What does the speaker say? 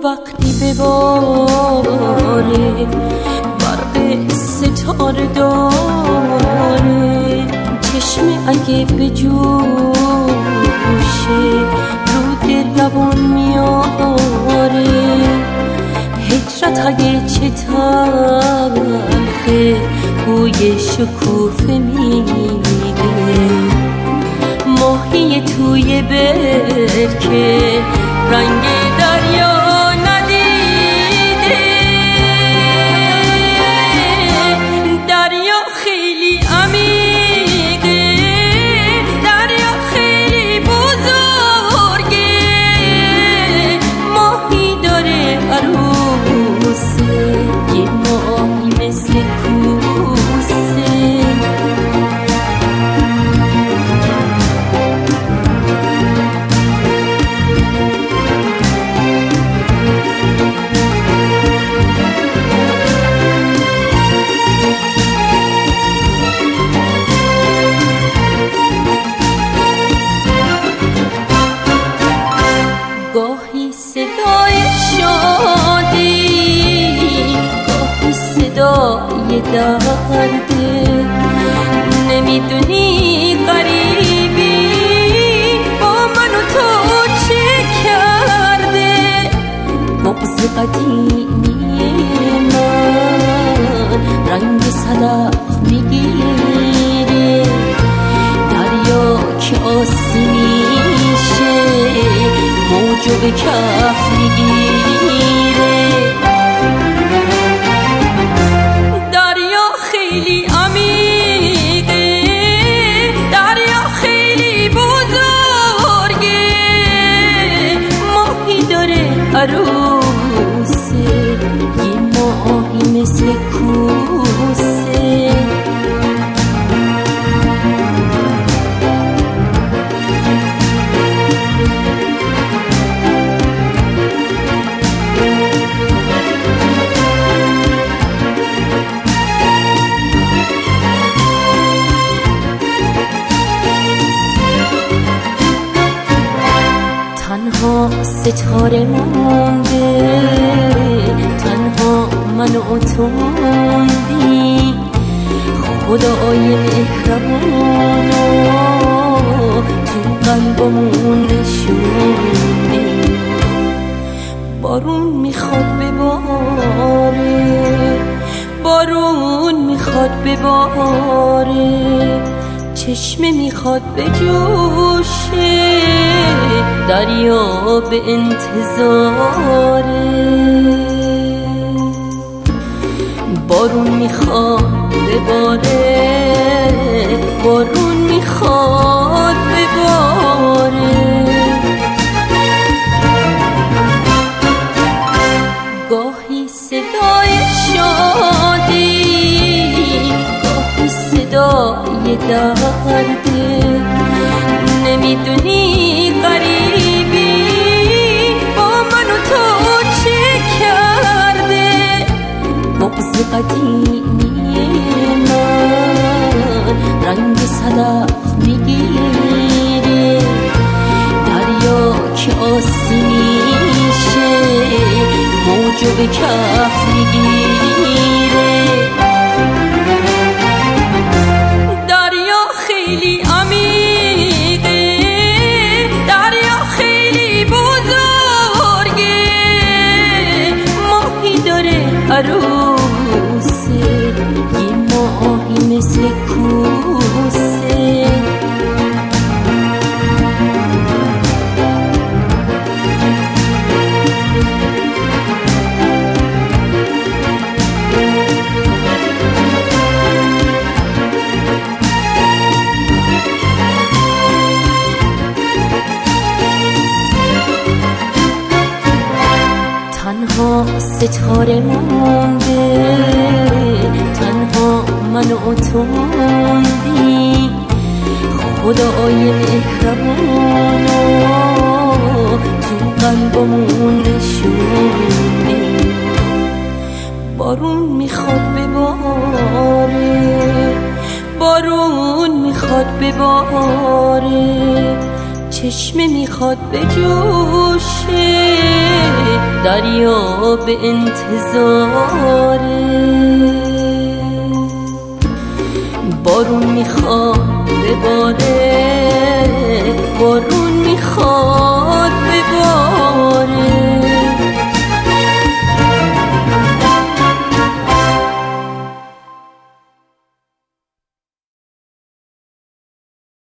وقتی بباره برق ستاره داره، چشمه اگه بجوشه رو دل روان میاره، هجرت اگه چه تلخه بوی شکوفه میده، ماهی توی برکه رنگ دریا ندیده، دریا خیلی عمیقه، دریا خیلی بزرگه، ماهی داره عروسه، یه ماهی مثل کوسه. گاهی صدای شادی، گاهی صدای درده، نمیدونی غریبی با من و تو چه کرده، بغض قدیمی من رنگ صدف میگیره، دریا که آسی میشه موجو به کف میگیره، دریا خیلی عمیقه، دریا خیلی بزرگه، ماهی داره عروسه، یه ماهی مثل کوسه. تنها ستاره مونده، تنها من و تو موندی، خدای مهربونو تو قلبمون نشوندی، بارون میخواد بباره، بارون میخواد بباره، چشمه میخواد بجوشه، دریا به انتظاره، بارون میخواد بباره، بارون میخواد بباره، گاهی صدای شادی، گاهی صدای درده، نمیدونی غریبی با من و تو چه کرده، بغض قدیمی من رنگ صدف میگیره، دریا که آسی میشه موجو به کف میگیره، دریا خیلی عمیقه، دریا خیلی بزرگه، ماهی داره عروسه، یه ماهی مثل کوسه. تنها ستاره مونده، تنها من و تو موندی، خدای مهربونو تو قلبمون نشوندی، بارون میخواد بباره، بارون میخواد بباره، چشمه میخواد بجوشه، دریا به انتظاره. بارون میخواد بباره،